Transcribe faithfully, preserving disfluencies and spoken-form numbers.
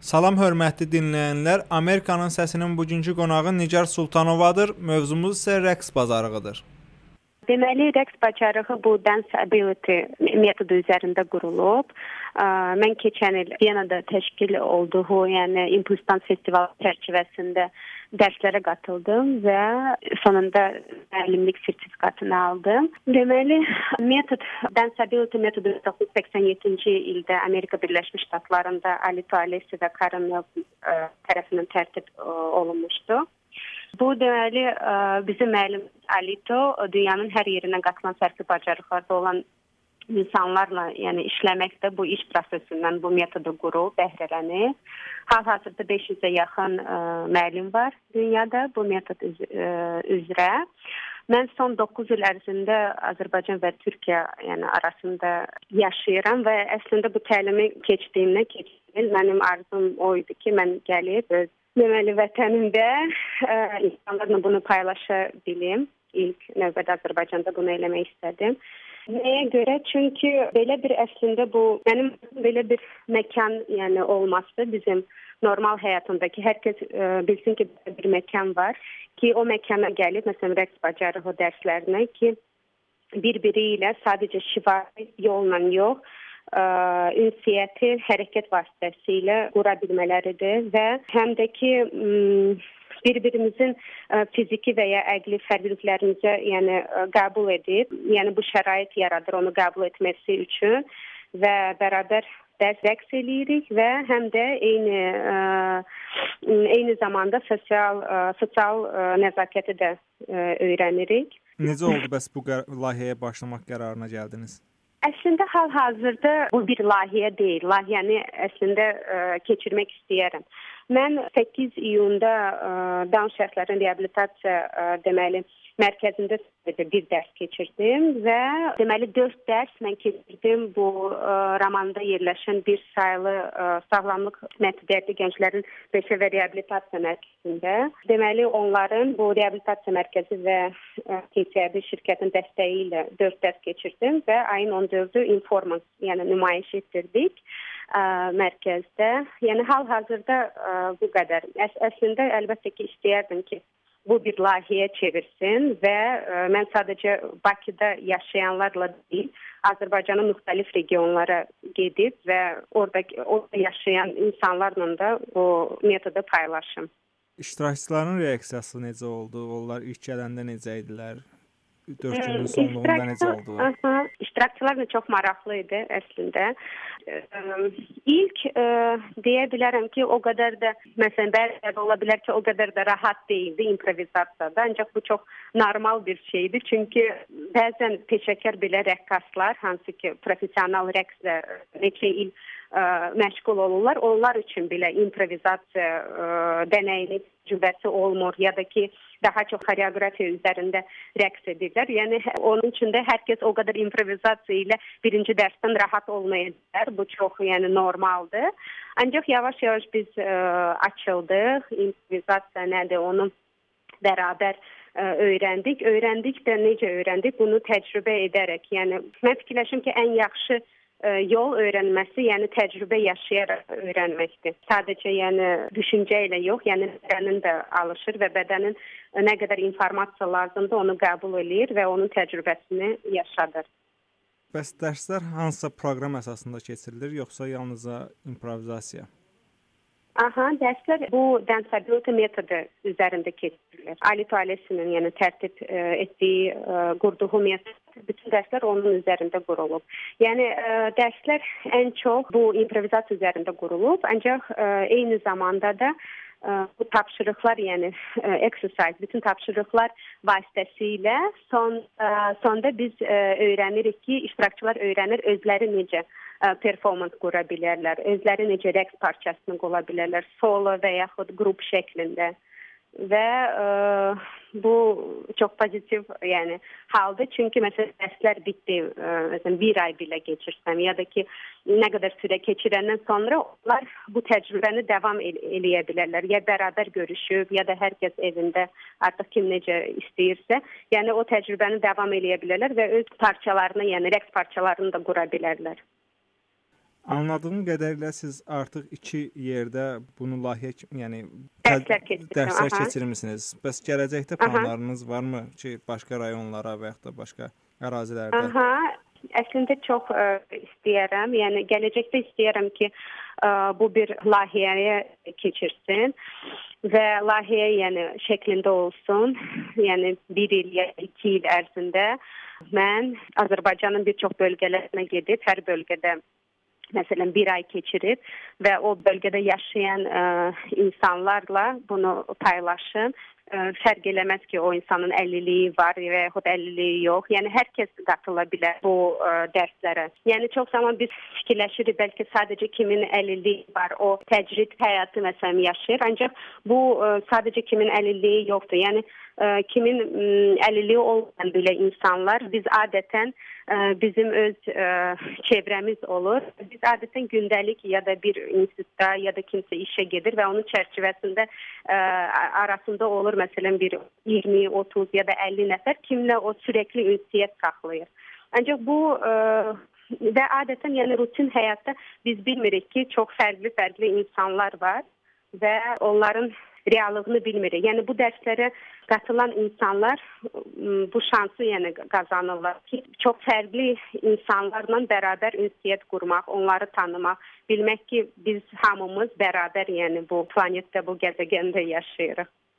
Salam hörmətli dinləyənlər, Amerikanın Səsinin bugünkü qonağı Nigar Sultanovadır. Mövzumuz isə rəqs bacarığıdır. Deməli, rəqs bacarığı bu Dance Ability metodu üzərində qurulub. Mən keçən il Viyanada təşkil olduğu, yəni Impulsdan festival çərçivəsində dərslərə qatıldım və sonunda müəllimlik sertifikatını aldım. Deməli, metod Dance Ability metodu min doqquz yüz səksən yeddinci ildə Amerika Birləşmiş Ştatlarında Alito Alessi və Karen Nelson tərəfindən tərtib olunmuşdu. Bu deməli bizim müəllim Alito dünyanın hər yerindən qatılan fərqli bacarıqlarda olan insanlarla, yəni işləməkdə bu iş prosesindən bu metodu qurub, bəhrələnir. Hal-hazırda beş yüzə yaxın ə, müəllim var dünyada bu metod üz ə, üzrə. Mən son doqquz il ərzində Azərbaycan və Türkiyə yəni arasında yaşayıram və əslində bu təlimi keçdiyimdə keçdiyim mənim arzum o idi ki, mən gəlib öz deməli vətənimdə ə, insanlarla bunu paylaşa bilim. İlk növbədə Azərbaycanda bunu eləmək istədim. Nəyə görə? Çünki belə bir əslində bu, mənim belə bir məkan yəni olması bizim normal həyatımdakı hər kəs ə, bilsin ki, bir məkan var ki, o məkana gəlib, məsələn, rəqs bacarığı dərslərinə ki, bir-biri ilə sadəcə şifahi yolla yox, ə, ünsiyyəti hərəkət vasitəsilə qura bilmələridir və həm də ki, m bir-birimizin ə, fiziki və ya əqli fərqliliklərimizə yəni ə, qəbul edib, yəni bu şərait yaradır onu qəbul etməsi üçün və bərabər dərs rəqs eləyirik və həm də eyni ə, eyni zamanda sosial ə, sosial ə, nəzakəti də ə, öyrənirik. Necə oldu bəs bu layihəyə başlamaq qərarına gəldiniz? Əslində hal-hazırda bu bir layihə deyil. Layihəni əslində ə, keçirmək istəyirəm. Mən səkkiz iyunda ə, Down şəxslərin reabilitasiya ə, deməli mərkəzində bir dərs keçirdim və deməli dörd dərs mən keçirdim bu ə, Ramanda yerləşən bir sayılı ə, sağlamlıq xidmətli gənclərin peşə və reabilitasiya mərkəzində. Deməli onların bu reabilitasiya mərkəzi və T C R şirkətin dəstəyi ilə dörd dərs keçirdim və ayın on dördü informant, yəni nümayiş etdirdik ə, mərkəzdə. Yəni hal-hazırda ə, bu qədər. Əs əslində əlbəttə ki, istəyərdim ki, bu bir layihəyə çevirsin və ə, mən sadəcə Bakıda yaşayanlarla deyil, Azərbaycanın müxtəlif regionlara gedib və orada, orada yaşayan insanlarla da o metodu paylaşım. İştirakçıların reaksiyası necə oldu? Onlar ilk gələndə necə idilər? dörd günün sonluğunda necə oldu? Aha, iştirakçılar da çox maraqlı idi əslində. İlk ə, deyə bilərəm ki, o qədər də, məsələn, bəzən ola bilər ki, o qədər də rahat deyildi improvizasiyada, ancaq bu çox normal bir şeydir. Çünki bəzən peşəkar belə rəqqaslar, hansı ki, professional rəqslə neçə il ə, məşğul olurlar, onlar üçün belə improvizasiya ə, dənəyini təcrübəsi olmur ya da ki, daha çox xoreografiya üzərində rəqs edirlər. Yəni onun üçün də hər kəs o qədər improvizasiya ilə birinci dərsdən rahat olmayacaq. Bu çox yəni normaldır. Ancaq yavaş-yavaş biz ə, açıldıq. İmprovizasiya nədir? Onu bərabər ə, öyrəndik. Öyrəndik də necə öyrəndik? Bunu təcrübə edərək. Yəni mən fikirləşim ki, ən yaxşı yol öyrənməsi, yəni təcrübə yaşayaraq öyrənməkdir. Sadəcə yəni düşüncə ilə yox, yəni bədənin də alışır və bədənin nə qədər informasiya lazımdır, onu qəbul eləyir və onun təcrübəsini yaşadır. Bəs dərslər hansısa proqram əsasında keçirilir, yoxsa yalnızca improvizasiya? Aha, dərslər bu Dance Ability metodu üzərində keçirilir. Alito Alessi'nin yəni tərtib ə, etdiyi, ə, qurduğu metod, bütün dərslər onun üzərində qurulub. Yəni ə, dərslər ən çox bu improvizasiya üzərində qurulub, ancaq ə, eyni zamanda da ə, bu tapşırıqlar, yəni ə, exercise, bütün tapşırıqlar vasitəsilə son ə, sonda biz ə, öyrənirik ki, iştirakçılar öyrənir özləri necə performans qura bilərlər, özləri necə rəqs parçasını qula bilərlər, solo və yaxud qrup şəklində. Və ə, bu çox pozitiv yəni haldır. Çünki məsələn dərslər bitdi, ə, məsələn bir ay belə keçirsəm ya da ki nə qədər sürə keçirəndən sonra onlar bu təcrübəni davam el eləyə bilərlər. Ya bərabər görüşüb, ya da hər kəs evində artıq kim necə istəyirsə, yəni o təcrübəni davam eləyə bilərlər və öz parçalarını, yəni rəqs parçalarını da qura bilərlər. Anladığım qədərilə siz artıq iki yerdə bunu layihə kimi, yəni Dərslər keçirdim, dərslər aha. keçirmisiniz. Bəs gələcəkdə Aha. planlarınız varmı ki, başqa rayonlara və ya da başqa ərazilərdə? Aha, əslində çox ə, istəyirəm. Yəni gələcəkdə istəyirəm ki, ə, bu bir layihəyə keçirsin və layihə yəni şəklində olsun. Yəni bir il ya iki il ərzində mən Azərbaycanın bir çox bölgələrinə gedib, hər bölgədə məsələn bir ay keçirib və o bölgədə yaşayan ə, insanlarla bunu paylaşım. Ə, fərq eləməz ki, o insanın əlilliyi var və yaxud əlilliyi yox. Yəni hər kəs qatıla bilər bu ə, dərslərə. Yəni çox zaman biz fikirləşirik bəlkə sadəcə kimin əlilliyi var, o təcrid həyatı məsələn yaşayır. Ancaq bu ə, sadəcə kimin əlilliyi yoxdur. Yəni ə, kimin ə, əlilliyi olmayan belə insanlar biz adətən ə, bizim öz ə, çevrəmiz olur. Biz adətən gündəlik ya da bir institutda ya da kimsə işə gedir və onun çərçivəsində ə, arasında olur məsələn bir iyirmi, otuz ya da əlli nəfər kimlə o sürəkli ünsiyyət saxlayır. Ancaq bu ə, və adətən yəni rutin həyatda biz bilmirik ki, çox fərqli-fərqli insanlar var və onların reallığını bilmirik. Yəni bu dərslərə qatılan insanlar bu şansı yəni qazanırlar ki, çox fərqli insanlarla bərabər ünsiyyət qurmaq, onları tanımaq, bilmək ki, biz hamımız bərabər yəni bu planetdə, bu gəzegəndə yaşayırıq.